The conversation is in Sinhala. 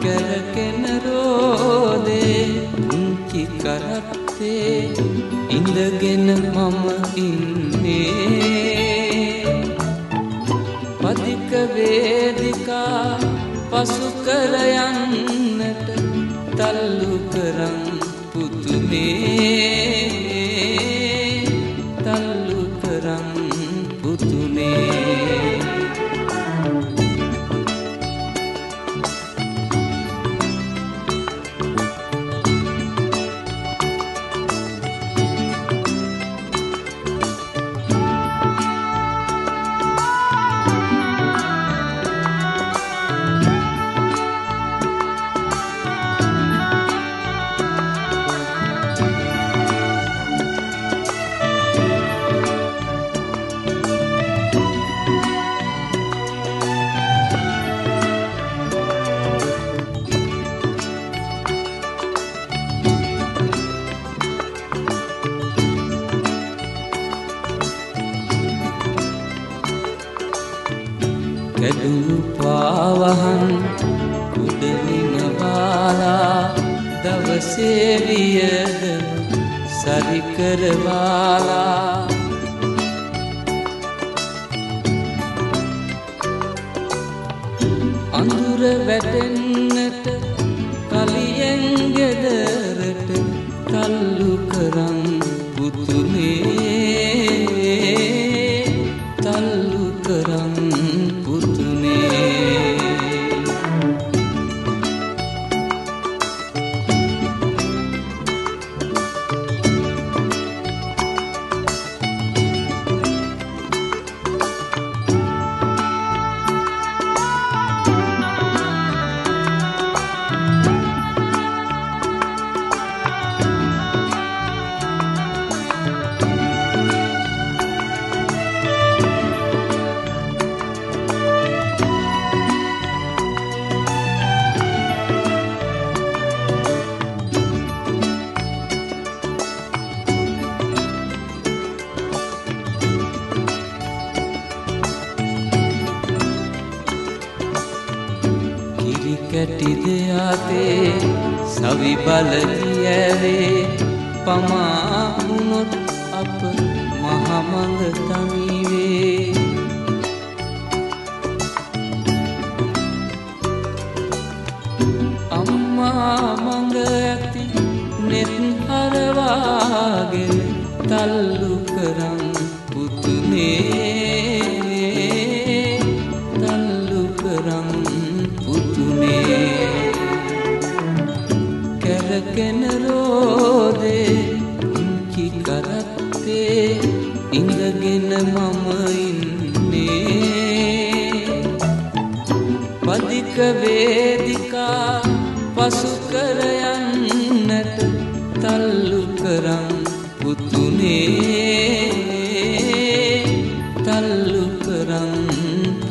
කැරකෙන රෝදේ පුංචි කරත්තේ ඉඳගෙන මම ඉන්නේ පදික වේදිකා පසු කර යන්නට තල්ලු කරන් පුතුනේ තල්ලු කරන් පුතුනේ කැඩුණු පාවහන් උඩින් බාලා දවසේ වියදම සරි කරවාලා අඳුර වැටෙන්නට කලියෙන් ගෙදරට තල්ලු කරන් පුතුනේ තල්ලු කරන් කැටි දෙයාතේ සවි බල කියවේ පමා වුණොත් අප මහමඟ තනිවේ අම්මා මඟ ඇති නෙත් හරවාගෙන තල්ලු කරන් පුතුනේ තල්ලු කරන් කැරකෙන රෝදේ පුංචි කරත්තේ ඉඳගෙන මම ඉන්නේ පදික වේදිකා පසු කර යන්නට තල්ලු කරන් පුතුනේ තල්ලු කරන්